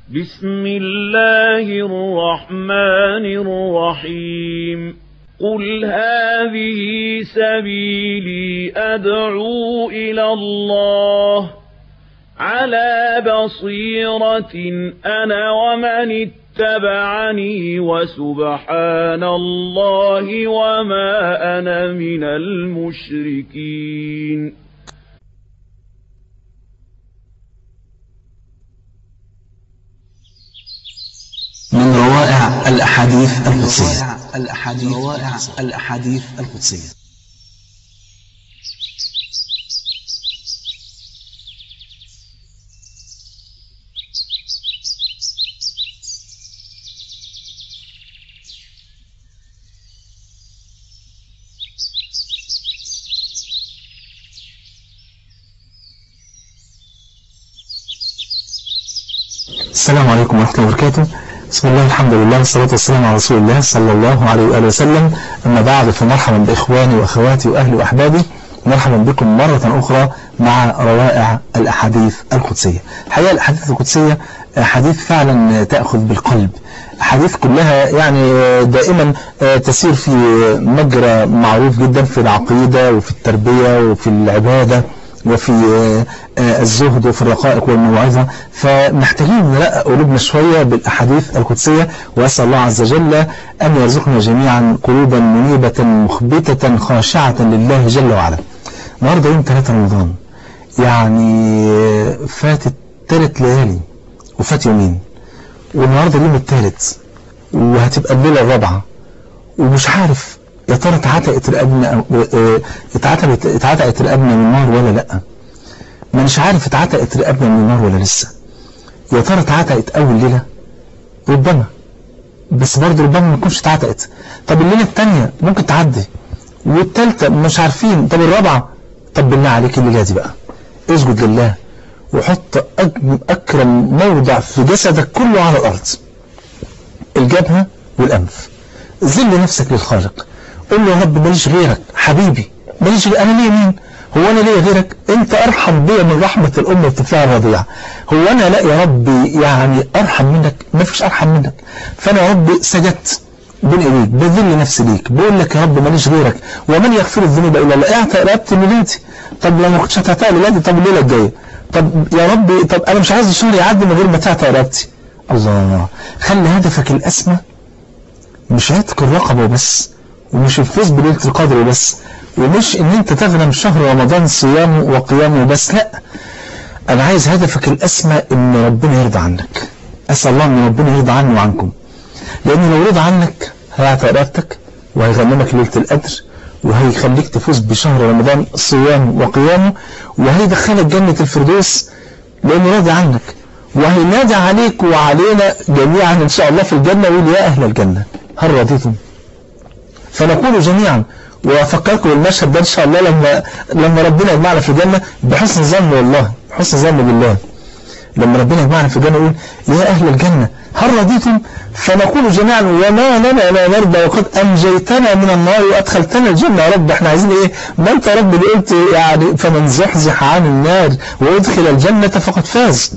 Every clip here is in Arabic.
بسم الله الرحمن الرحيم قل هذه سبيلي أدعو إلى الله على بصيرة أنا ومن اتبعني وسبحان الله وما أنا من المشركين. من روائع الأحاديث القدسية. السلام عليكم ورحمة الله وبركاته. بسم الله الحمد لله والصلاة والسلام على رسول الله صلى الله عليه وآله وسلم. أما بعد فمرحبا بإخواني وأخواتي وأهلي وأحبابي، مرحبا بكم مرة أخرى مع روائع الأحاديث القدسية. الحقيقة الأحاديث القدسية حديث فعلا تأخذ بالقلب، حديث كلها يعني دائما تسير في مجرى معروف جدا في العقيدة وفي التربية وفي العبادة وفي الزهد وفي الرقائق والموعظة، فمحتاجين نرقق قلوبنا شوية بالأحاديث القدسية، وأسأل الله عز وجل أن يرزقنا جميعا قلوبا منيبة مخبتة خاشعة لله جل وعلا. النهارده يوم 3 رمضان، يعني فاتت 3 ليالي وفات يومين، والنهارده اليوم الثالث وهتبقى الليلة الرابعة، ومش عارف يا ترى اتعتقت رقبنا من النار ولا لا. مانيش عارف اتعتقت رقبنا من النار ولا لسه. يا ترى اتعتقت اول ليله؟ ربما، بس برضه ربما ما تكونش اتعتقت. طب الليله الثانيه ممكن تعدي، والثالثه مش عارفين، طب الرابعه. طب بالله عليك الليله دي بقى اسجد لله وحط اكرم موضع في جسدك كله على الارض، الجبهه والانف. ذل نفسك للخالق، قل له يا رب ماليش غيرك حبيبي، ماليش غيرك. انا ليه مين؟ هو انا ليه غيرك؟ انت ارحم بيا من رحمة الام بتطلع الرضيع. هو انا لا يا ربي يعني ارحم منك؟ ما فيش ارحم منك. فانا يا رب سجدت بين ايديك، بذل نفسي ليك، بقول لك يا رب ماليش غيرك، ومن يغفر الذنوب الا الله. اعتق رقبتي ليلتي، طب لو ما كنتش هتعتق ليلتي، طب الليله الجايه، طب يا رب، طب انا مش عايز الشهر يعدي من غير ما تعتق رقبتي. الله، خلي هدفك الاسمى مش عتق الرقبه وبس، ومش الفوز بليلة القدر وبس، ومش ان انت تغنم شهر رمضان صيامه وقيامه وبس، لا. انا عايز هدفك الاسمى ان ربنا يرضى عنك. اسأل الله ان ربنا يرضى عني وعنكم، لان لو رضى عنك هيعتق رقبتك وهيغنمك ليلة القدر وهيخليك تفوز بشهر رمضان صيامه وقيامه، وهيدخلك جنة الفردوس لانه راضي عنك، وهينادي عليك وعلينا جميعا ان شاء الله في الجنة ويقول يا اهل الجنة هل رضيتم؟ فنقول جميعا، وافكركم بالمشهد ده ان شاء الله لما ربنا يجمعنا في الجنه بحسن ظن، والله بحسن ظن بالله. لما ربنا يجمعنا في الجنه يقول يا اهل الجنه هل رضيتم؟ فنقول جميعا وما لنا لا نرضى وقد انجيتنا من النار وادخلتنا الجنه. يا رب احنا عايزين ايه؟ ما انت يا رب اللي قلت يعني فمن زحزح عن النار وادخل الجنه فقد فاز.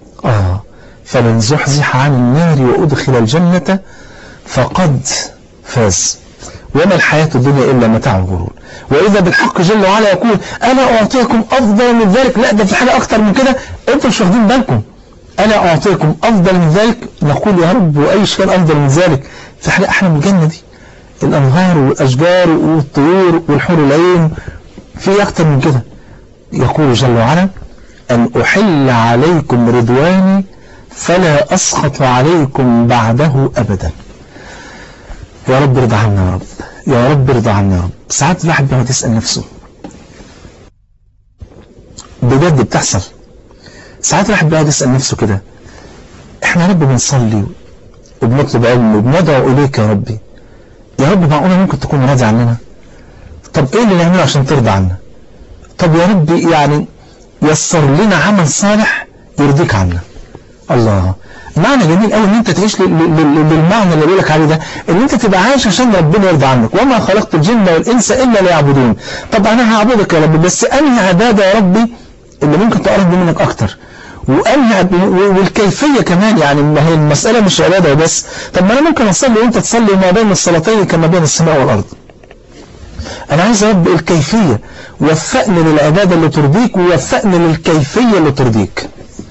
فمن زحزح عن النار وادخل الجنه فقد فاز، وما الحياة الدنيا إلا متاع الغرور. وإذا بالحق جل وعلا يقول أنا أعطيكم أفضل من ذلك، لا ده في حاجة أكتر من كده أنتم مش واخدين بالكم. أنا أعطيكم أفضل من ذلك، نقول يا رب وأي شيء أفضل من ذلك؟ في حاجة أحلى من الجنة دي، الأنهار والأشجار والطيور والحور العين، في أكتر من كده. يقول جل وعلا أن أحل عليكم رضواني فلا أسخط عليكم بعده أبدا. يا رب ارضى عنا يا رب، يا رب ارضى عنا يا رب. ساعات الواحد بيقعد يسأل نفسه، بجد بتحصل، ساعات الواحد بيقعد يسأل نفسه كده، احنا يا رب بنصلي وبنطلب علم وبندعو إليك يا ربي، يا رب معقولة ممكن تكون راضي عننا؟ طب ايه اللي نعمله عشان ترضى عنا؟ طب يا رب يعني يسر لنا عمل صالح يرضيك عنا. الله، معنى جميل قوي ان انت تعيش للمعنى اللي بيقولك عليه ده، ان انت تبقى عايش عشان ربنا يرضى عنك. وما خلقت الجن والانس الا ليعبدون. طب انا هعبدك يا رب، بس انهي عباده يا ربي اللي ممكن تقرب منك اكتر، والكيفية كمان، يعني ما هي المسألة مش عبادة بس. طب ما أنا ممكن أصلي وأنت تصلي ما بين الصلاتين كما بين السماء والأرض. أنا عايز يا رب الكيفية، وفقني للعبادة اللي ترضيك، ووفقني للكيفية اللي ترضيك.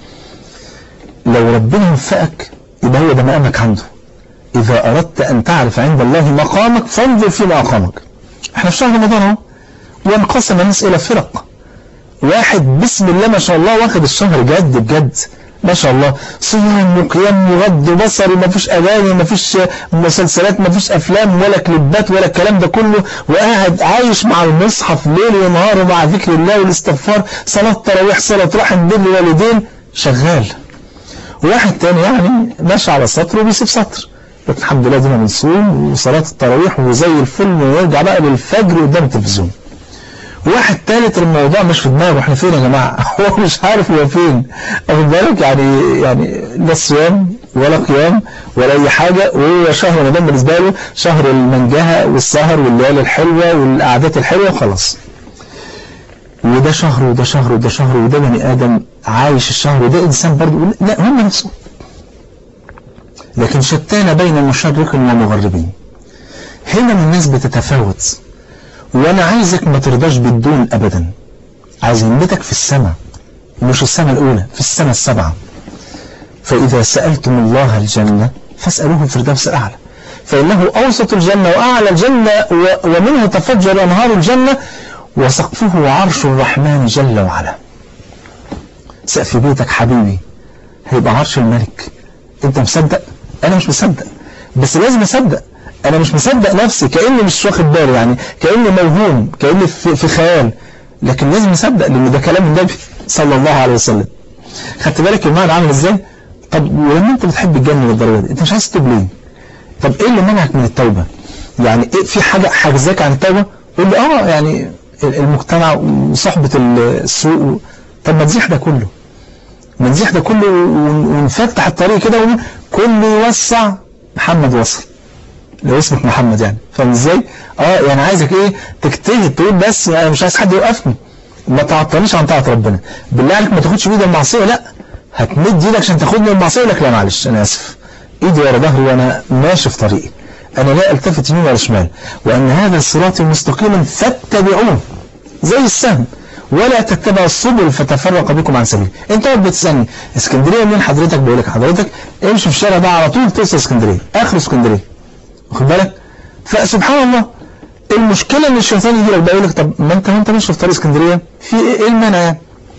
لو ربنا وفقك يبقى هو ده مقامك عنده. إذا أردت أن تعرف عند الله مقامك فانظر فيما أقامك. احنا في شهر رمضان اهو، وانقسم الناس إلى فرق. واحد بسم الله ما شاء الله واخد الشهر جد بجد ما شاء الله، صيام وقيام وغض بصري، ما فيش أغاني، ما فيش مسلسلات، ما فيش أفلام ولا كليبات ولا الكلام ده كله، وقاعد عايش مع المصحف ليل ونهار ومع ذكر الله والاستغفار، صلاة تراويح، صلاة رحم، بر الوالدين، شغال. واحد تاني يعني ماشي على سطر وبيسيب سطر، لكن الحمد لله دينا بنصوم وصلاة التراويح وزي الفل، ويرجع بقى للفجر قدام التلفزيون. واحد ثالث الموضوع مش في دماغه احنا فين يا جماعة، هو مش عارف هو فين، واخد بالك، يعني لا صيام ولا قيام ولا اي حاجة، وهو شهر رمضان بالنسبة له شهر المنجهة والسهر والليالي الحلوة والقعدات الحلوة وخلاص. وده شهر وده شهر وده شهر، وده بني آدم عايش الشهر، وده إنسان برضه لا هم نفسه، لكن شتان بين مشرق ومغربين. هنا الناس بتتفاوت، وانا عايزك ما ترضاش بالدون ابدا. عايز همتك في السماء، مش السماء الاولى، في السماء السبعة. فاذا سألتم الله الجنة فاسألوه الفردوس الاعلى، فانه اوسط الجنة واعلى الجنة، ومنه تفجر انهار الجنة، وسقفه عرش الرحمن جل وعلا. سقف بيتك حبيبي هيبقى عرش الملك. انت مصدق؟ انا مش مصدق، بس لازم اصدق. انا مش مصدق نفسي، كأني مش واخد بالي، يعني كأني موهوم، كأني في خيال، لكن لازم اصدق لان ده كلام النبي صلى الله عليه وسلم. خدت بالك المعنى عامل ازاي؟ طب ولما انت بتحب الجنة للدرجة دي انت مش عايز تتوب ليه؟ طب ايه اللي منعك من التوبة؟ يعني ايه في حاجة حاجزاك عن التوبة؟ قول لي يعني المجتمع وصحبة السوق. طب ما نزيح ده كله، ما نزيح ده كله ونفتح الطريق كده كله يوسع. محمد وصل لو اسمك محمد، يعني فاهم ازاي؟ يعني عايزك ايه تجتهد، تقول بس انا مش عايز حد يوقفني، ما تعطلنيش عن طاعة ربنا. بالله عليك ما تاخدش بايد المعصية، لا هتمد ايدك عشان تاخدني المعصية، لك لا معلش انا اسف، ايدي ورا ظهري وانا ماشي في طريقي، انا لا التفت يمين ولا شمال، وان هذا الصراط مستقيما فاتبعوه زي السهم، ولا تتبعوا السبل فتفرق بكم عن سبيل. انت بتسالني اسكندريه منين حضرتك؟ بقول لك حضرتك امشي في الشارع ده على طول توصل اسكندريه، اخر اسكندريه، واخد بالك؟ فسبحان الله المشكله ان الشيطان يجي لك بقى يقول لك طب ما انت ماشي في طريق اسكندريه، في ايه المانع يعني؟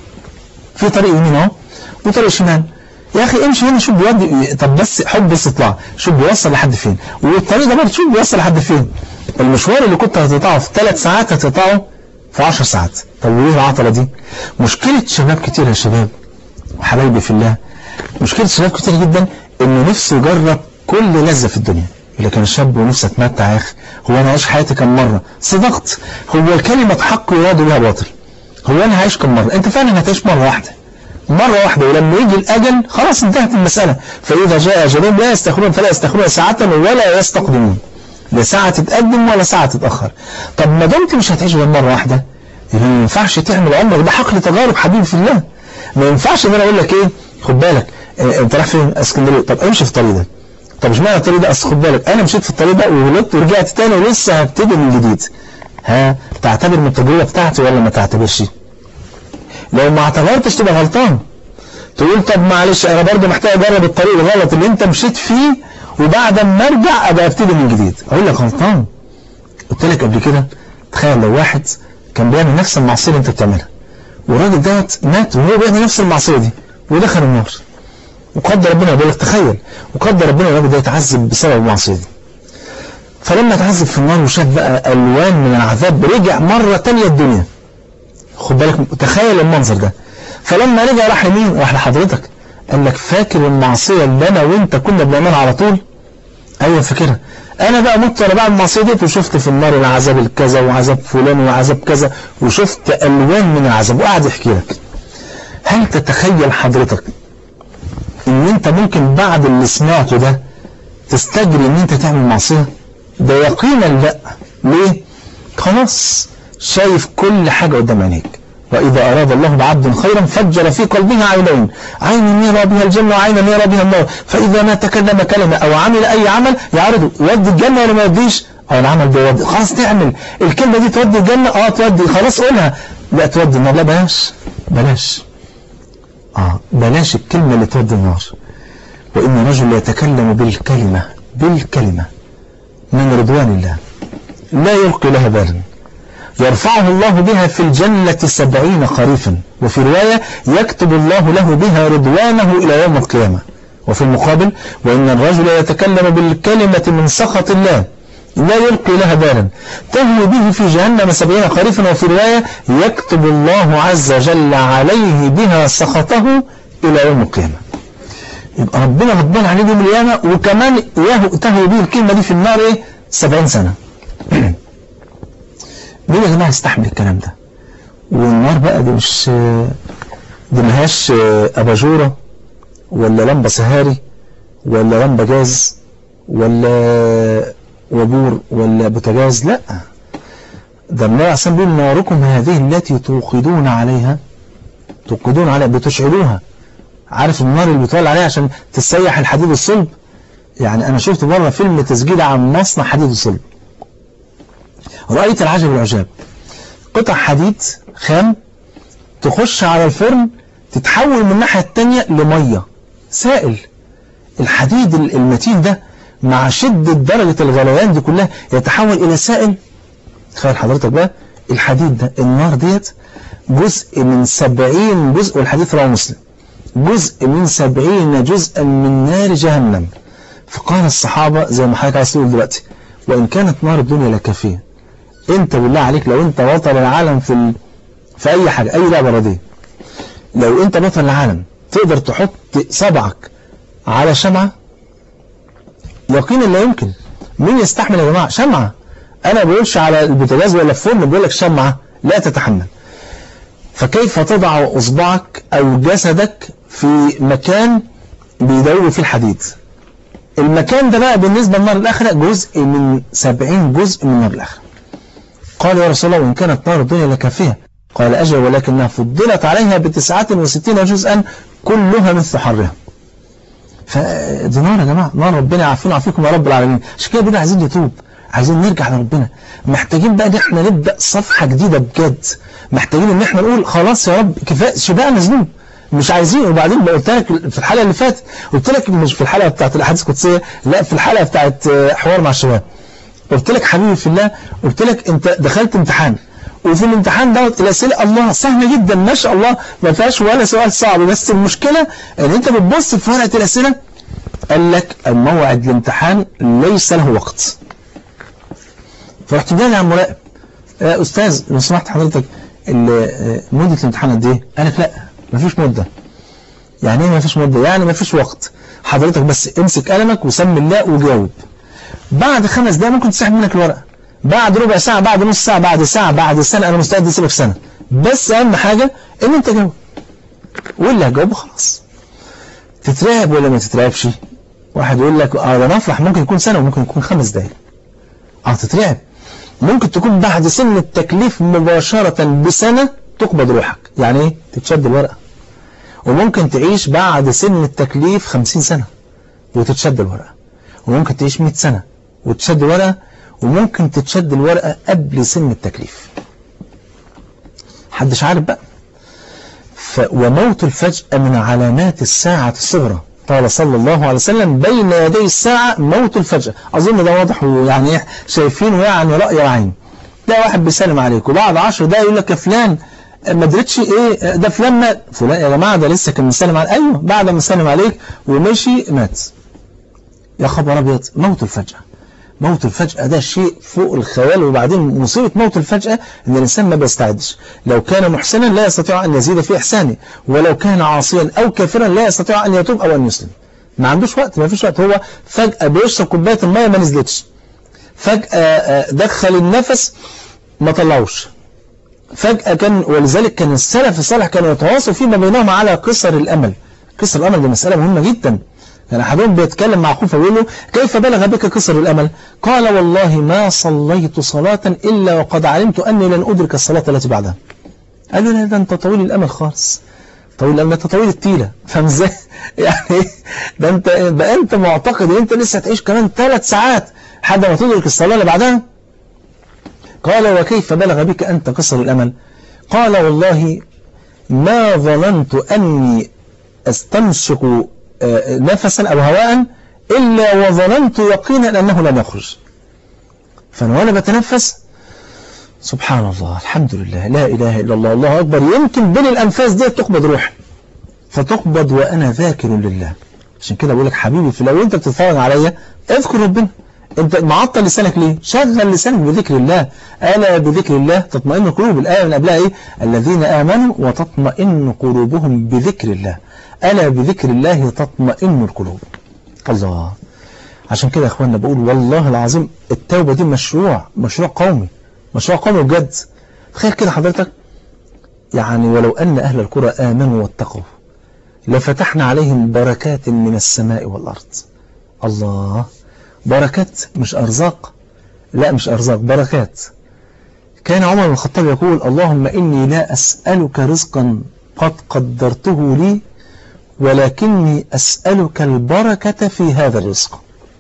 في طريق يمين اهو وطريق شمال، يا اخي امشي هنا شوف بيودي، طب بس حب بس اطلع شوف بيوصل لحد فين، والطريق ده برضه شوف بيوصل لحد فين. المشوار اللي كنت هتقطعه في 3 ساعات هتقطعه في 10 ساعات. طب وايه العطله دي؟ مشكله شباب كتير يا شباب وحبايبي في الله، مشكله شباب كتير جدا انه نفسه يجرب كل لذه في الدنيا. لكن الشاب ونفسه اتمتع يا اخي، هو انا عايش حياتي كم مره؟ صدقت، هو الكلمه حق يراد بها باطل، هو انا هعيش كم مره؟ انت فعلا هتعيش مره واحده، مرة واحدة، ولما يجي الأجل خلاص انتهت المسألة. فإذا جاء أجلهم لا يستأخرون فلا يستأخرون ساعة ولا يستقدمون، لا ساعة تتقدم ولا ساعة تتأخر. طب ما دمت مش هتعيش غير مرة واحدة، ما ينفعش تعمل عمرك ده حقل تجارب حبيبي في الله. ما ينفعش ان انا اقول لك ايه خد بالك انت رايح فين؟ اسكندريه، طب امشي في الطريق ده، طب اشمعنى الطريق ده؟ اصل خد بالك انا مشيت في الطريق ده وغلطت ورجعت تاني ولسه هبتدي من جديد. تعتبر من التجربه بتاعتي ولا ما تعتبرش؟ لو ما اعتبرتش تبقى غلطان، تقول طب معلش انا برضه محتاج اجرب الطريق الغلط اللي انت مشيت فيه وبعد ما ارجع ابقى ابتدي من جديد. اقول لك غلطان. قلت لك قبل كده تخيل لو واحد كان بيعمل نفس المعصيه اللي انت بتعملها والراجل دوت مات وهو بيعمل نفس المعصيه دي ودخل النار، وقدر ربنا، بقول لك تخيل، وقدر ربنا الراجل ده يتعذب بسبب المعصيه دي. فلما اتعذب في النار وشاف بقى الوان من العذاب رجع مره ثانيه الدنيا. خد بالك تخيل المنظر ده. فلما رجع راح لمين؟ راح لحضرتك، قال لك فاكر المعصيه اللي انا وانت كنا بنعملها على طول؟ ايوه فاكرها. انا بقى مت وانا بعمل المعصيه دي وشفت في النار العذاب الكذا وعذاب فلان وعذاب كذا وشفت الوان من العذاب، وقعد يحكي لك. هل تتخيل حضرتك ان انت ممكن بعد اللي سمعته ده تستجري ان انت تعمل معصيه؟ ده يقينا لا. ليه؟ خلاص شايف كل حاجه قدام عينيك، وإذا أراد الله بعبد خيرا فجر في قلبه عينين، عين يرى بها الجنة وعين يرى بها النار، فإذا ما تكلم كلمة أو عمل أي عمل يعرضه يودي الجنة ولا ما يوديش؟ العمل بيودي، خلاص تعمل الكلمة دي تودي الجنة، تودي، خلاص قولها، لا تودي النار، لا بلاش الكلمة اللي تودي النار. وإن رجل يتكلم بالكلمة من رضوان الله لا يلقي لها بالا يرفعه الله بها في الجنة 70 خريفا، وفي رواية يكتب الله له بها رضوانه إلى يوم القيامة. وفي المقابل وإن الرجل يتكلم بالكلمة من سخط الله لا يلقي لها بالا تهوي به في جهنم 70 خريفا، وفي رواية يكتب الله عز وجل عليه بها سخطه إلى يوم القيامة. يبقى ربنا غضبان عليه يوم القيامة، وكمان تهوي به الكلمة دي في النار 70 سنة. مين يا جماعة يستحمل الكلام ده؟ والنار بقى دي مش دي مهاش أباجورة ولا لمبة سهاري ولا لمبة جاز ولا وبور ولا بوتاجاز، لا، ده النبي عليه بيقول ناركم هذه التي توقدون عليها بتشعلوها. عارف النار اللي بتولع عليها عشان تسيح الحديد الصلب؟ يعني أنا شفت مرة فيلم تسجيل عن مصنع حديد الصلب، رأيت العجب العجاب، قطع حديد خام تخش على الفرن تتحول من الناحية التانية لمية سائل. الحديد المتين ده مع شدة درجة الغليان دي كلها يتحول إلى سائل. تخيل حضرتك بقى الحديد ده، النار ديت جزء من 70 جزء، والحديث رواه مسلم، جزء من 70 جزءا من نار جهنم. فقال الصحابة زي ما حضرتك عايز تقول دلوقتي، وإن كانت نار الدنيا لكافية، انت بالله عليك لو انت بطل العالم في اي حاجة، اي لعبة رياضية، لو انت بطل العالم تقدر تحط صبعك على شمعة؟ يقينا لا يمكن. مين يستحمل يا جماعة شمعة؟ انا بقولش على البوتاجاز ولا الفرن، بقول لك شمعة لا تتحمل. فكيف تضع اصبعك او جسدك في مكان بيدور فيه الحديد؟ المكان ده بقى بالنسبة للنار الآخرة جزء من 70 جزء من نار الآخرة. قال يا رسول الله وإن كانت نار الدنيا لكافية؟ قال أجل ولكنها فضلت عليها ب69 جزءا كلها مثل حرها. فدي نار يا جماعة، نار ربنا يعافينا ويعافيكم يا رب العالمين. عشان كده بنا عايزين نتوب، عايزين نرجع لربنا، محتاجين بقى ان احنا نبدأ صفحة جديدة بجد، محتاجين ان احنا نقول خلاص يا رب كفاية شبعنا ذنوب، مش عايزين. وبعدين قلت لك في الحلقة اللي فاتت، قلت لك مش في الحلقة بتاعت الأحاديث القدسية، لا في الحلقة بتاعت حوار مع الشباب، قلت لك حبيبي في الله، قلت لك انت دخلت امتحان، وفي الامتحان دوت الأسئلة الله سهلة جدا ما شاء الله، ما فيهاش ولا سؤال صعب، بس المشكلة ان انت بتبص في ورقة الأسئلة قال لك الموعد الامتحان ليس له وقت. فرحت جاي على المراقب، أستاذ لو سمحت حضرتك مدة الامتحان قد ايه؟ قال لك لا مفيش مدة. يعني ايه مفيش مدة؟ يعني مفيش وقت، حضرتك بس امسك قلمك وسمي الله وجاوب. بعد 5 دقايق ممكن تسحب منك الورقة، بعد ربع ساعة، بعد نص ساعة، بعد ساعة، بعد سنة، أنا مستعد أسيبك سنة، بس أهم حاجة إن أنت جاوب، واللي هجاوبه خلاص. تترعب ولا ما تترعبش؟ واحد يقول لك ده نفرح ممكن يكون سنة وممكن يكون 5 دقايق. تترعب. ممكن تكون بعد سن التكليف مباشرة بسنة تقبض روحك. يعني ايه؟ تتشد الورقة. وممكن تعيش بعد سن التكليف 50 سنة وتتشد الورقة، وممكن تعيش 100 سنة وتشد الورقة، وممكن تتشد الورقة قبل سن التكليف. حدش عارف بقى. وموت الفجأة من علامات الساعة الصغرى. قال صلى الله عليه وسلم بين يدي الساعة موت الفجأة. أظن ده واضح، ويعني شايفينه يعني رأي عين. ده واحد بيسلم عليك وبعد 10 دقايق يقول لك يا فلان ما درتش ايه ده فلان مات. فلان يا جماعة ده لسه كان مسلم عليك. ايوه بعد ما سلم عليك ومشي مات. يا خبر ابيض. موت الفجأة. موت الفجأة ده شيء فوق الخيال. وبعدين مصيبة موت الفجأة ان الانسان ما بيستعدش. لو كان محسنا لا يستطيع ان يزيد في احسانه، ولو كان عاصيا او كافرا لا يستطيع ان يتوب او ان يسلم. ما عندوش وقت، ما فيش وقت. هو فجأة بيشرب كوباية المية ما نزلتش، فجأة دخل النفس ما طلعوش، فجأة كان. ولذلك كان السلف الصالح كانوا يتواصوا فيما بينهم على قصر الأمل. قصر الأمل دي مسألة مهمة جدا. يعني أحدهم بيتكلم مع أخوه فيقول له كيف بلغ بك قصر الأمل؟ قال والله ما صليت صلاة إلا وقد علمت أني لن أدرك الصلاة التي بعدها. قال له لا ده انت طويل الامل خالص، طويل الامل، انت طويل التيله، فاهم ازاي؟ يعني ده انت بقى انت معتقد ان انت لسه هتعيش كمان 3 ساعات لحد ما تدرك الصلاه اللي بعدها. قال وكيف بلغ بك انت قصر الامل؟ قال والله ما ظننت اني استنشق نفسا او هواء الا وظننت يقينا انه لن يخرج. فانا وانا بتنفس سبحان الله الحمد لله لا اله الا الله الله اكبر، يمكن بين الانفاس دي تقبض روحي، فتقبض وانا ذاكر لله. عشان كده بقول لك حبيبي في لو انت بتتفرج عليا اذكر ربنا. انت معطل لسانك ليه؟ شغل لسانك بذكر الله. الا بذكر الله تطمئن القلوب. الايه من قبلها ايه؟ الذين امنوا وتطمئن قلوبهم بذكر الله. الا بذكر الله تطمئن القلوب. الله. عشان كده يا اخواننا بقول والله العظيم التوبه دي مشروع قومي، مشروع قومي بجد. تخيل كده حضرتك، يعني ولو ان اهل القرى امنوا واتقوا لفتحنا عليهم بركات من السماء والارض. الله. بركات مش أرزاق، لا مش أرزاق، بركات. كان عمر بن الخطاب يقول اللهم إني لا أسألك رزقا قد قدرته لي ولكني أسألك البركة في هذا الرزق.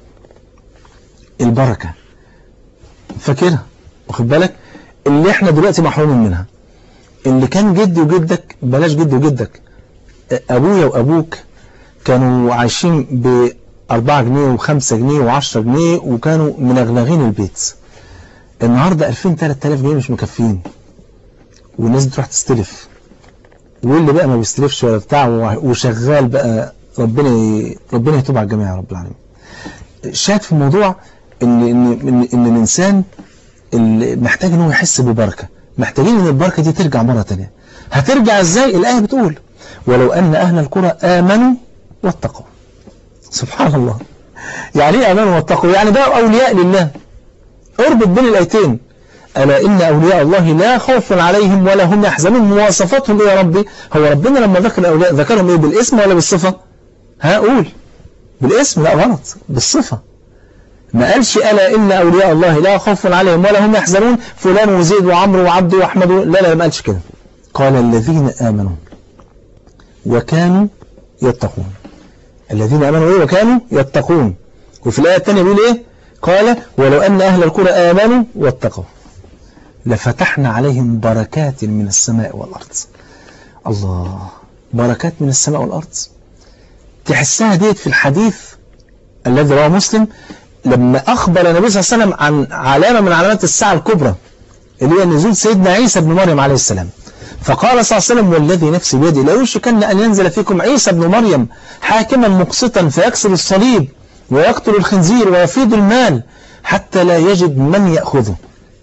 البركة فاكرها، واخد بالك اللي احنا دلوقتي محرومين منها، اللي كان جدي وجدك، بلاش جدي وجدك، أبويا وأبوك كانوا عايشين ب 4 جنيه و5 جنيه و10 جنيه وكانوا منغنغين البيت. النهاردة 2000-3000 جنيه مش مكفين، والناس بتروح تستلف، واللي بقى ما بيستلفش ولا بتاع وشغال بقى ربنا يتوب على الجميع يا رب العالمين. شاهد في الموضوع ان الانسان اللي محتاج ان هو يحس ببركة، محتاجين ان البركة دي ترجع مرة تانية. هترجع ازاي؟ الآية بتقول ولو ان اهل القرى امنوا واتقوا. سبحان الله. يعني ايه امنوا واتقوا؟ يعني بقوا اولياء لله. اربط بين الايتين. الا ان اولياء الله لا خوف عليهم ولا هم يحزنون. مواصفاتهم ايه يا ربي؟ هو ربنا لما ذكر الاولياء ذكرهم ايه، بالاسم ولا بالصفه؟ قول بالاسم. لا غلط، بالصفه. ما قالش الا ان اولياء الله لا خوف عليهم ولا هم يحزنون فلان وزيد وعمرو وعبد واحمد. لا ما قالش كده. قال الذين امنوا وكانوا يتقون. الذين امنوا ايه؟ وكانوا يتقون. وفي الايه الثانيه بيقول ايه؟ قال ولو ان اهل القرى امنوا واتقوا لفتحنا عليهم بركات من السماء والارض. الله. بركات من السماء والارض تحسها ديت في الحديث الذي رواه مسلم لما اخبر النبي صلى الله عليه وسلم عن علامه من علامات الساعه الكبرى اللي هي نزول سيدنا عيسى بن مريم عليه السلام. فقال صلى الله عليه وسلم والذي نفسي بيده لا يوشكن أن ينزل فيكم عيسى بن مريم حاكما مقسطا فيكسر الصليب ويقتل الخنزير ويفيض المال حتى لا يجد من يأخذه.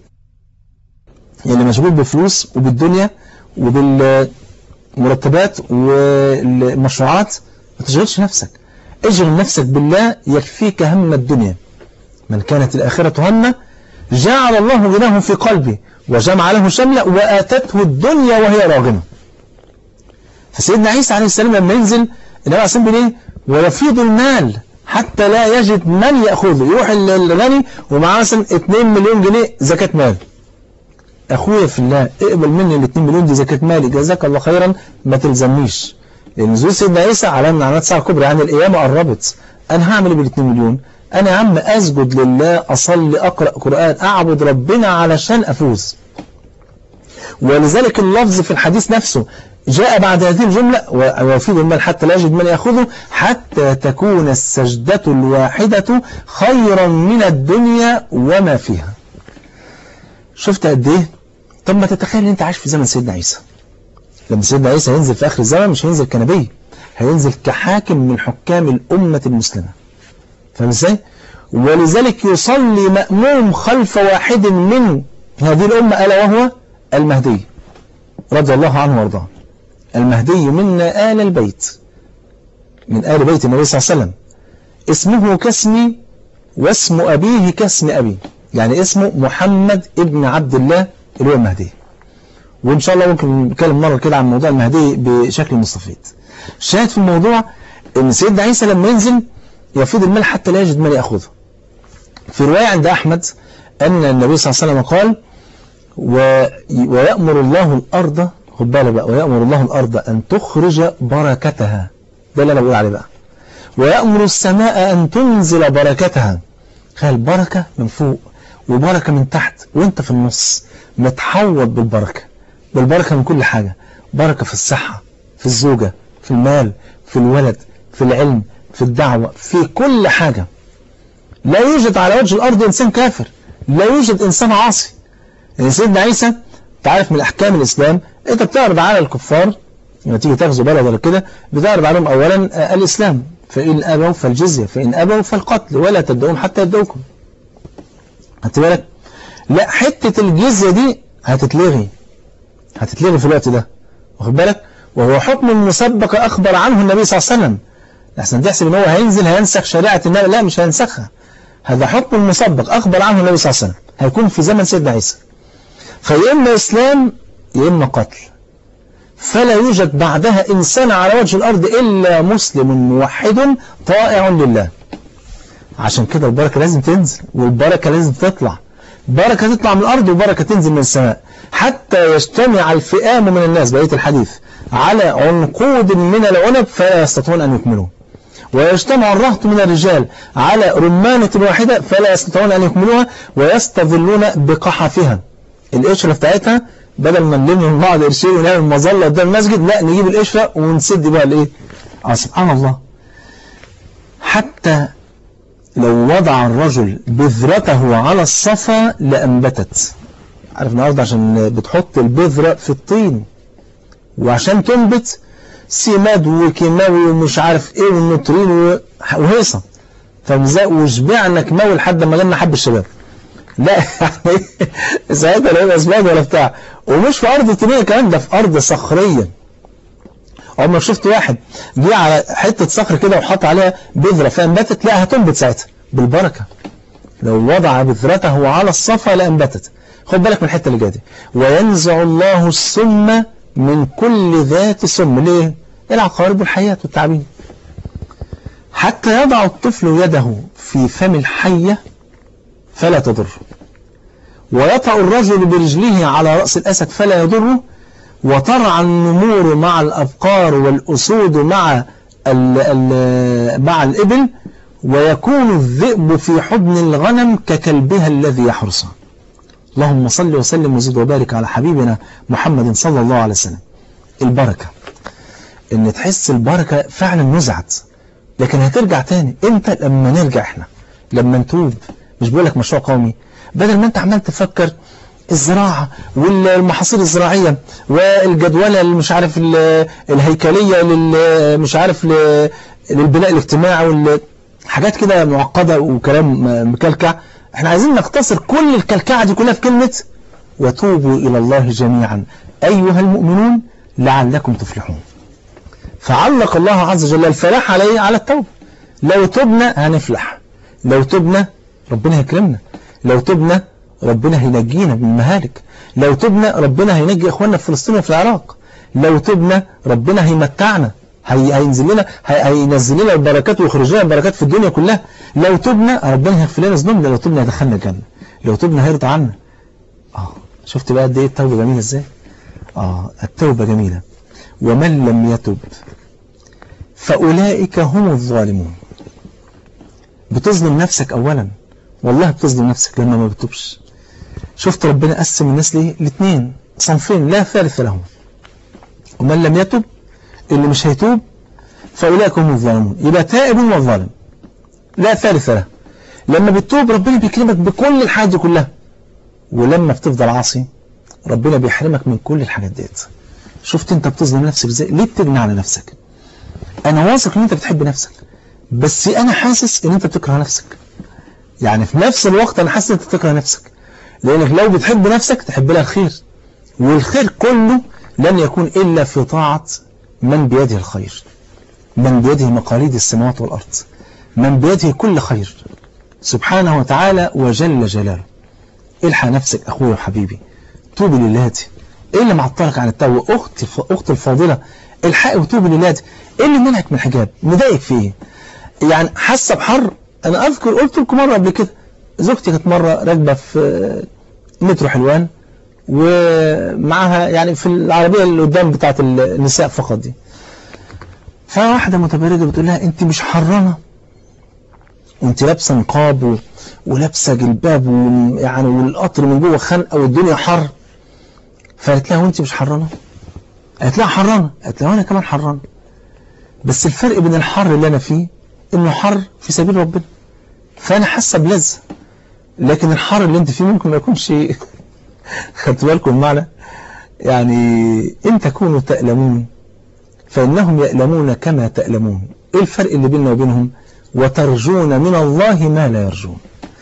يعني مشغول بفلوس وبالدنيا وبالمرتبات والمشروعات، ما تشغلش نفسك، اشغل نفسك بالله يكفيك هم الدنيا. من كانت الآخرة همه جعل الله غناه في قلبه وجمع له شمله وآتته الدنيا وهي راغمة. فسيدنا عيسى عليه السلام لما ينزل النبي عليه السلام بيقول ايه؟ ويفيض المال حتى لا يجد من يأخذه. يروح الغني ومعاه مثلا 2 مليون جنيه زكاة مال. أخويا في الله اقبل مني ال 2 مليون دي زكاة مالي، جزاك الله خيرا، ما تلزمنيش. لأن نزول سيدنا عيسى علامة من علامات الساعة الكبرى، يعني القيامة قربت. أنا هعمل ايه بال 2 مليون؟ أنا يا عم أسجد لله، أصلي، أقرأ قرآن، أعبد ربنا علشان أفوز. ولذلك اللفظ في الحديث نفسه جاء بعد هذه الجملة ويفيض المال حتى لا يجد من يأخذه حتى تكون السجدة الواحدة خيرا من الدنيا وما فيها. شفت قد ايه؟ طب ما تتخيل ان انت عايش في زمن سيدنا عيسى. لما سيدنا عيسى ينزل في آخر الزمن مش هينزل كنبي، هينزل كحاكم من حكام الأمة المسلمة. فاهم ازاي؟ ولذلك يصلي مأموم خلف واحد من هذه الأمة ألا وهو المهدي رضي الله عنه وارضاه. المهدي منا آل البيت، من آل بيت النبي صلى الله عليه وسلم. اسمه كاسمي واسم أبيه كاسم أبي، يعني اسمه محمد ابن عبد الله اللي هو المهدي. وإن شاء الله ممكن نتكلم مرة كده عن موضوع المهدي بشكل مستفيض. شاهد في الموضوع إن سيدنا عيسى لما ينزل يفيض المال حتى لا يجد من يأخذه. في رواية عند أحمد أن النبي صلى الله عليه وسلم قال ويأمر الله الأرض خد بالك بقى، ويأمر الله الأرض أن تخرج بركتها، ده اللي أنا بقول عليه بقى. ويأمر السماء أن تنزل بركتها، خلي بركة من فوق وبركة من تحت، وانت في النص متحوط بالبركة من كل حاجة. بركة في الصحة، في الزوجة، في المال، في الولد، في العلم، في الدعوة، في كل حاجة. لا يوجد على وجه الأرض إنسان كافر، لا يوجد إنسان عاصي. يعني سيدنا عيسى تعرف من أحكام الإسلام، أنت بتعرض على الكفار لما تيجي تغزو بلد ولا كده، بتعرض عليهم أولا الإسلام، فإن أبوا فالجزية، فإن أبوا فالقتل، ولا تدعوهم حتى يدعوكم. خدت بالك؟ لا، حتة الجزية دي هتتلغي في الوقت ده، واخد بالك؟ وهو حكم مسبق أخبر عنه النبي صلى الله عليه وسلم. لحسن تحسب إن هو هينسخ شريعة النبي، لا مش هينسخها، هذا حكم مسبق أخبر عنه النبي صلى الله عليه وسلم، هيكون في زمن سيدنا عيسى. فيا إما إسلام يا إما قتل، فلا يوجد بعدها إنسان على وجه الأرض إلا مسلم موحد طائع لله. عشان كده البركة لازم تنزل، والبركة لازم تطلع، بركة تطلع من الأرض وبركة تنزل من السماء، حتى يجتمع الفئام من الناس، بقية الحديث، على عنقود من العنب فلا يستطيعون أن يكملوه، ويجتمع الرهط من الرجال على رمانة واحدة فلا يستطيعون أن يكملوها، ويستظلون بقحفها، القشرة بتاعتها بدل ما نلم من بعض قرشين ونعمل مظلة قدام المسجد، لا نجيب القشرة ونسد بقى الايه. سبحان الله. حتى لو وضع الرجل بذرته على الصفا لأنبتت. عارف النهارده عشان بتحط البذرة في الطين وعشان تنبت سماد وكيماوي ومش عارف ايه والنطرين وهيصة، وشبعنا كيماوي لحد ما جالنا حب الشباب. لا يعني ساعتها لا يبقى اسماد ولا بتاع، ومش في أرض طينية كمان، ده في أرض صخرية. عمرك شفت واحد جه على حتة صخر كده وحط عليها بذرة فانبتت؟ لا، هتنبت ساعتها بالبركة. لو وضع بذرته على الصفا لانبتت. خد بالك من الحتة اللي جايه دي. وينزع الله السم من كل ذات سم. ليه؟ العقارب والحيات والتعابين. حتى يضع الطفل يده في فم الحية فلا تضر، ويطأ الرجل برجله على رأس الأسد فلا يضره، وترعى النمور مع الأبقار والأسود مع الإبل، ويكون الذئب في حضن الغنم ككلبها الذي يحرسها. اللهم صل وسلم وزد وبارك على حبيبنا محمد صلى الله عليه وسلم. البركة، ان تحس البركة فعلا نزعت، لكن هترجع تاني امتى؟ لما نرجع احنا، لما نتوب. مش بقولك مشروع قومي، بدل ما انت عمال تفكر الزراعة والمحاصيل الزراعية والجدولة اللي مش عارف الهيكلية مش عارف للبناء الاجتماعي والحاجات كده معقدة وكلام مكلكع. احنا عايزين نختصر كل الكلكعة دي كلها في كلمة وتوبوا إلى الله جميعا أيها المؤمنون لعلكم تفلحون. فعلق الله عز وجل الفلاح على التوبة. لو تبنا هنفلح، لو تبنا ربنا هيكرمنا، لو تبنا ربنا هينجينا من المهالك، لو تبنا ربنا هينجي إخواننا في فلسطين وفي العراق، لو تبنا ربنا هيمتعنا، هينزل لنا البركات ويخرج لنا البركات في الدنيا كلها. لو تبنا ربنا هيغفر لنا ذنوبنا، لو تبنا يدخلنا الجنة، لو تبنا هيرضى عنا. شفت بقى قد ايه التوبة جميلة ازاي؟ التوبة جميلة. ومن لم يتب فأولئك هم الظالمون. بتظلم نفسك أولا، والله بتظلم نفسك لما ما بتتوبش. شفت ربنا قسم الناس ليه؟ الاثنين صنفين لا ثالث لهم. ومن لم يتب، اللي مش هيتوب، فأولئك هم الظالمون. يبقى تائب وظالم لا ثالث له. لما بتتوب ربنا بيكرمك بكل الحاجات دي كلها، ولما بتفضل عاصي ربنا بيحرمك من كل الحاجات ديت. شفت انت بتظلم نفسك ازاي؟ ليه بتجني على نفسك؟ انا واثق ان انت بتحب نفسك، بس انا حاسس ان انت بتكره نفسك. يعني في نفس الوقت انا حاسس ان انت بتكره نفسك، لانك لو بتحب نفسك تحب لها الخير، والخير كله لن يكون الا في طاعة من بيده الخير، من بيده مقاليد السماوات والارض، من بيده كل خير سبحانه وتعالى وجل جلاله. الحق نفسك اخويا وحبيبي، توبي للهاتي. ايه اللي معطلك عن التوبه؟ اختي الفاضله، الحقي وتوبي للهاتي. ايه اللي منعك من الحجاب؟ مضايقك في ايه؟ يعني حاسه بحر. انا اذكر قلت لكم مره قبل كده، زوجتي كانت مره راكبه في مترو حلوان ومعها يعني في العربية اللي قدام بتاعت النساء فقط دي. فواحدة متبرجة بتقول لها انت مش حرانة وانت لابسة نقاب ولابسة جلباب يعني والقطر من جوه خنقة والدنيا حر. فقالت لها وانت مش حرانة؟ قالت لها حرانة. قالت لها وانا كمان حرانة، بس الفرق بين الحر اللي انا فيه انه حر في سبيل ربنا فانا حاسة بلذة، لكن الحر اللي انت فيه ممكن ما يكونش. خدت بالكم المعنى؟ يعني ان تكونوا تألمون فإنهم يألمون كما تألمون. ايه الفرق اللي بيننا وبينهم؟ وترجون من الله ما لا يرجون.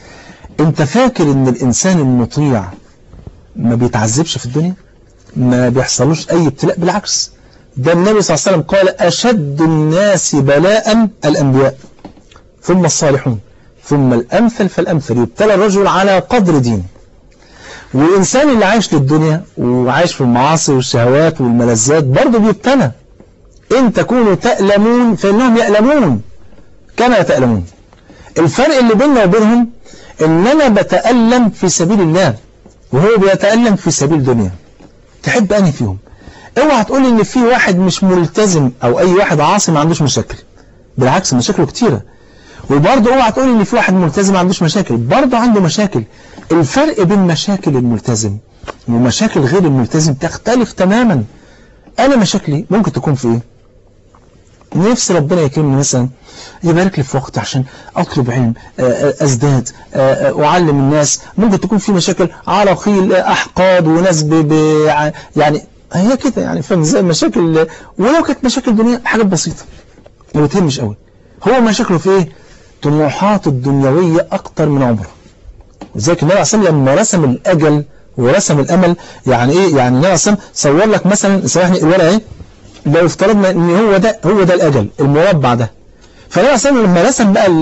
انت فاكر ان الانسان المطيع ما بيتعذبش في الدنيا؟ ما بيحصلوش اي ابتلاء، بالعكس ده النبي صلى الله عليه وسلم قال اشد الناس بلاء الانبياء ثم الصالحون ثم الامثل فالامثل، يبتلى الرجل على قدر دينه. والإنسان اللي عايش للدنيا وعايش في المعاصي والشهوات والملذات برضه بيبتلى. إن تكونوا تألمون فإنهم يألمون كما تألمون. الفرق اللي بيننا وبينهم إن أنا بتألم في سبيل الله وهو بيتألم في سبيل دنيا. تحب أنهي فيهم؟ اوعى تقول إن في واحد مش ملتزم أو أي واحد عاصي ما عندوش مشاكل، بالعكس مشاكله كتيرة. وبرضه اوعى تقول إن في واحد ملتزم ما عندوش مشاكل، برضه عنده مشاكل. الفرق بين مشاكل الملتزم ومشاكل غير الملتزم تختلف تماما. أنا مشاكلي ممكن تكون في إيه؟ نفسي ربنا يكرمني مثلا يبارك لي في وقت عشان أطلب علم، أزداد، أعلم الناس. ممكن تكون في مشاكل عراقيل، أحقاد وناس يعني هي كده يعني فاهم ازاي مشاكل. ولو كانت مشاكل دنيا حاجات بسيطة ما بتهمش قوي. هو مشاكله في إيه؟ طموحاته الدنيوية أكتر من عمره. وذلك النبي عليه الصلاة والسلام لما رسم الأجل ورسم الأمل يعني إيه؟ يعني النبي عليه الصلاة والسلام صور لك مثلا، سامحني الورقة إيه؟ لو افترضنا إن هو ده الأجل المربع ده. فالنبي عليه الصلاة والسلام لما رسم بقى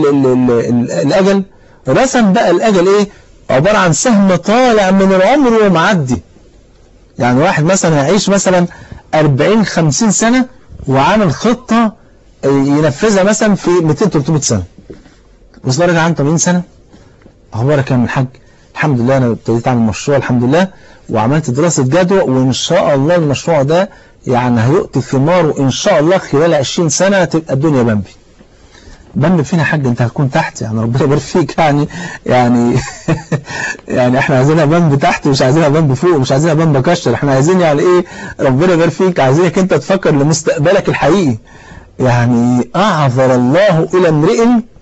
الأجل، رسم بقى الأجل إيه؟ عبارة عن سهم طالع من العمر ومعدي. يعني واحد مثلا هيعيش مثلا 40-50 سنة وعامل خطة ينفذها مثلا في 200-300 سنة. وصل راجع عن 80 سنة أخبارك كام الحاج؟ الحمد لله أنا ابتديت أعمل مشروع الحمد لله وعملت دراسة جدوى وإن شاء الله المشروع ده يعني هيؤتي ثماره إن شاء الله خلال 20 سنة تبقى الدنيا بمبي. بمبي فين يا حاج؟ أنت هتكون تحت يعني ربنا يبارك فيك يعني يعني إحنا عايزينها بمبي تحت مش عايزينها بمبي فوق مش عايزينها بمبي كشر. إحنا عايزين يعني إيه؟ ربنا يبارك فيك عايزينك أنت تفكر لمستقبلك الحقيقي. يعني أعذر الله إلى امرئ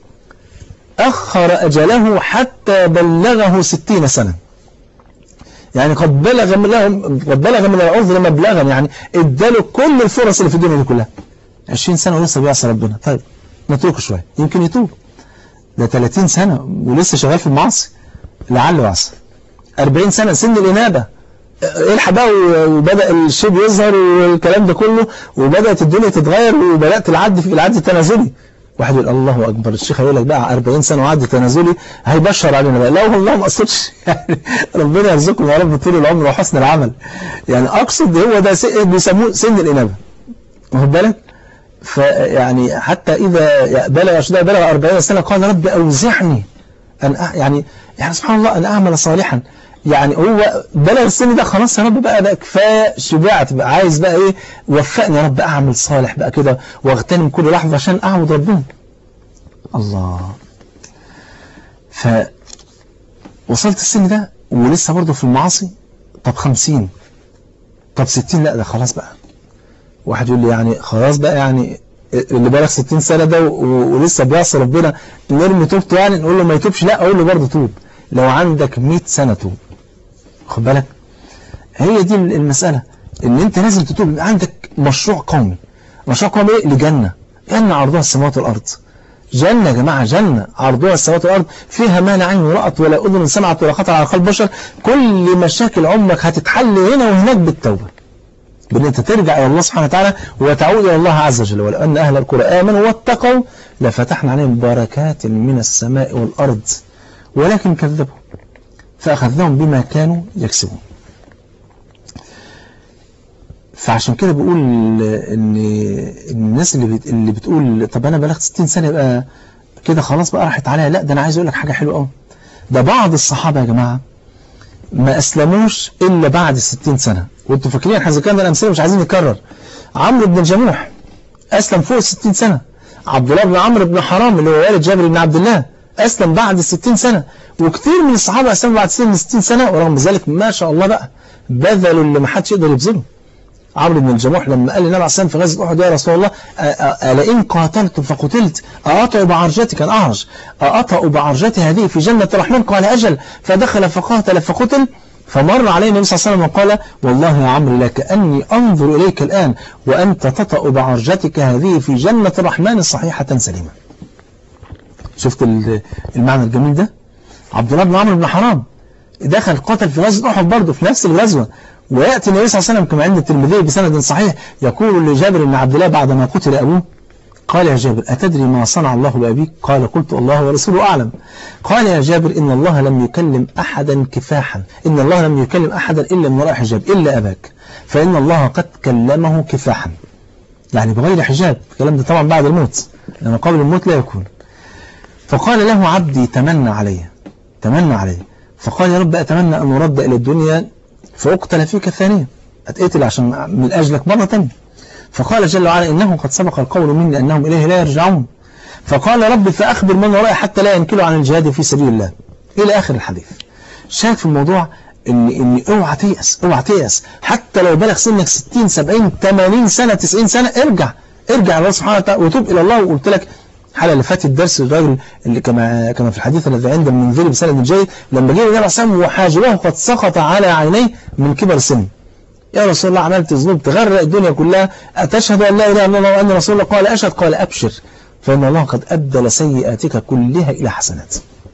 أخر أجله حتى بلغه 60 سنة. يعني قد بلغ من العذر مبلغا، يعني اداله كل الفرص اللي في الدنيا دي كلها. 20 سنة ولسه بيعصى ربنا. طيب نتركه شوية يمكن يتوب. ده 30 سنة ولسه شغال في المعاصي لعله يعصى. 40 سنة سن الإنابة الحق بقى وبدأ الشيب يظهر والكلام ده كله وبدأت الدنيا تتغير وبدأت العد التنازلي. واحد يقول الله أكبر الشيخ هيقول لك بقى 40 سنة وعد تنازلي هيبشر علينا بقى. لا والله ما أقصدش يعني ربنا يرزقكم يا رب طول العمر وحسن العمل. يعني أقصد هو ده بيسموه سن الإنابة واخد بالك. فيعني حتى إذا بلغ 40 سنة قال رب أوزعني أن يعني سبحان الله أن أعمل صالحا. يعني هو بلغ السن ده خلاص يا رب بقى كفاية شبعت بقى عايز بقى ايه وفقني يا رب اعمل صالح بقى كده واغتنم كل لحظة عشان اعبد ربنا. الله. فوصلت السن ده ولسه برضه في المعاصي. طب 50 طب 60 لا ده خلاص بقى. واحد يقول لي يعني خلاص بقى يعني اللي بلغ 60 سنة ده ولسه بيعصي ربنا نرمي توبته يعني نقول له ما يتوبش؟ لا اقول له برضه توب. لو عندك 100 سنة توب خد بالك. هي دي المسألة ان انت لازم تتوب. عندك مشروع قومي. مشروع قومي ايه؟ لجنة. جنة عرضها السماوات والأرض. جنة يا جماعة جنة عرضها السماوات والأرض فيها ما لا عين رأت ولا أذن سمعت ولا خطر على قلب بشر. كل مشاكل عمرك هتتحل هنا وهناك بالتوبة بأن انت ترجع إلى الله سبحانه وتعالى وتعود إلى الله عز وجل. ولو أن أهل القرى آمنوا واتقوا لفتحنا عليهم بركات من السماء والأرض ولكن كذبوا فأخذناهم بما كانوا يكسبون. فعشان كده بقول ان الناس اللي بتقول طب انا بلغت 60 سنة يبقى كده خلاص بقى راحت عليها. لا ده انا عايز اقول لك حاجة حلوة قوي. ده بعض الصحابة يا جماعة ما أسلموش إلا بعد 60 سنة. وانتوا فاكرين احنا ذكرنا الأمثلة مش عايزين نكرر. عمرو بن الجموح أسلم فوق 60 سنة. عبد الله بن عمرو بن حرام اللي هو والد جابر بن عبد الله أسلم بعد 60 سنة. وكثير من الصحابة أسلموا بعد 60 سنة، ورغم ذلك ما شاء الله بقى بذلوا اللي ما حدش يقدر يبذله. عمرو بن الجموح لما قال للنبي عليه الصلاة والسلام في غزوة أحد: يا رسول الله ألئن قاتلت فقتلت أأطأ بعرجتي، كان أعرج، أأطأ بعرجتي هذه في جنة الرحمن؟ قال أجل. فدخل فقاتل فقتل. فمر عليه النبي صلى الله عليه وسلم وقال: والله يا عمرو لكأني أنظر إليك الآن وأنت تطأ بعرجتك هذه في جنة الرحمن صحيحة سليمة. شفت المعنى الجميل ده؟ عبد الله بن عمرو بن حرام دخل قتل في غزوة أحد برضه في نفس الغزوة، ويأتي النبي صلى الله عليه وسلم كما عند الترمذي بسند صحيح يقول لجابر بن عبد الله بعدما قتل أبوه: قال يا جابر أتدري ما صنع الله بأبيك؟ قال: قلت الله ورسوله أعلم. قال: يا جابر إن الله لم يكلم أحدا كفاحا، إن الله لم يكلم أحدا إلا من وراء حجاب إلا أباك، فإن الله قد كلمه كفاحا، يعني بغير حجاب. الكلام ده طبعا بعد الموت، لأنه قبل الموت لا يكون. فقال له: عبدي تمنى علي، تمنى علي. فقال: يا رب أتمنى أن أرد إلى الدنيا فأقتل فيك الثانية، أتقتل عشان من أجلك مرة تانية. فقال جل وعلا: إنه قد سبق القول مني أنهم إليه لا يرجعون. فقال: رب فأخبر من ورائي حتى لا ينكلوا عن الجهاد في سبيل الله، إلى آخر الحديث. شايف في الموضوع إن اوعى تيأس، اوعى تيأس، حتى لو بلغ سنك 60 70 80 سنة 90 سنة، ارجع الله سبحانه وتعالى وتوب إلى الله. وقلت لك الحلقة اللي فاتت الدرس الراجل اللي كما في الحديث الذي عند المنذري بسند جيد، لما جه النبي عليه الصلاة والسلام وحاجبه قد سقط على عينيه من كبر سن: يا رسول الله عملت ذنوب تغرق الدنيا كلها، أتشهد أن لا إله إلا الله وأن رسول الله؟ قال: أشهد. قال: أبشر فإن الله قد أبدل سيئاتك كلها إلى حسنات.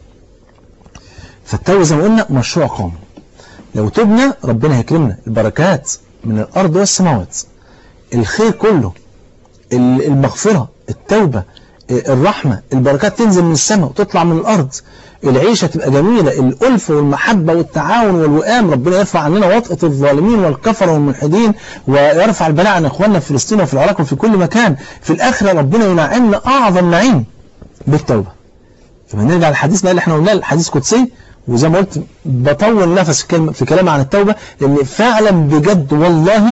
فالتوبة زي ما قلنا مشروع قومي، لو تبنا ربنا هيكرمنا، البركات من الأرض والسماوات، الخير كله، المغفرة، التوبة، الرحمة، البركات تنزل من السماء وتطلع من الأرض، العيشة تبقى جميلة، الألفة والمحبة والتعاون والوئام، ربنا يرفع عننا وطأة الظالمين والكفر والملحدين، ويرفع البلاء عن إخواننا في فلسطين وفي العراق وفي كل مكان. في الآخرة ربنا ينعمنا أعظم نعيم بالتوبة. لما نرجع للحديث اللي احنا قلناه، الحديث قدسي، وزي ما قلت بطول نفس في كلام عن التوبة، لأن فعلا بجد والله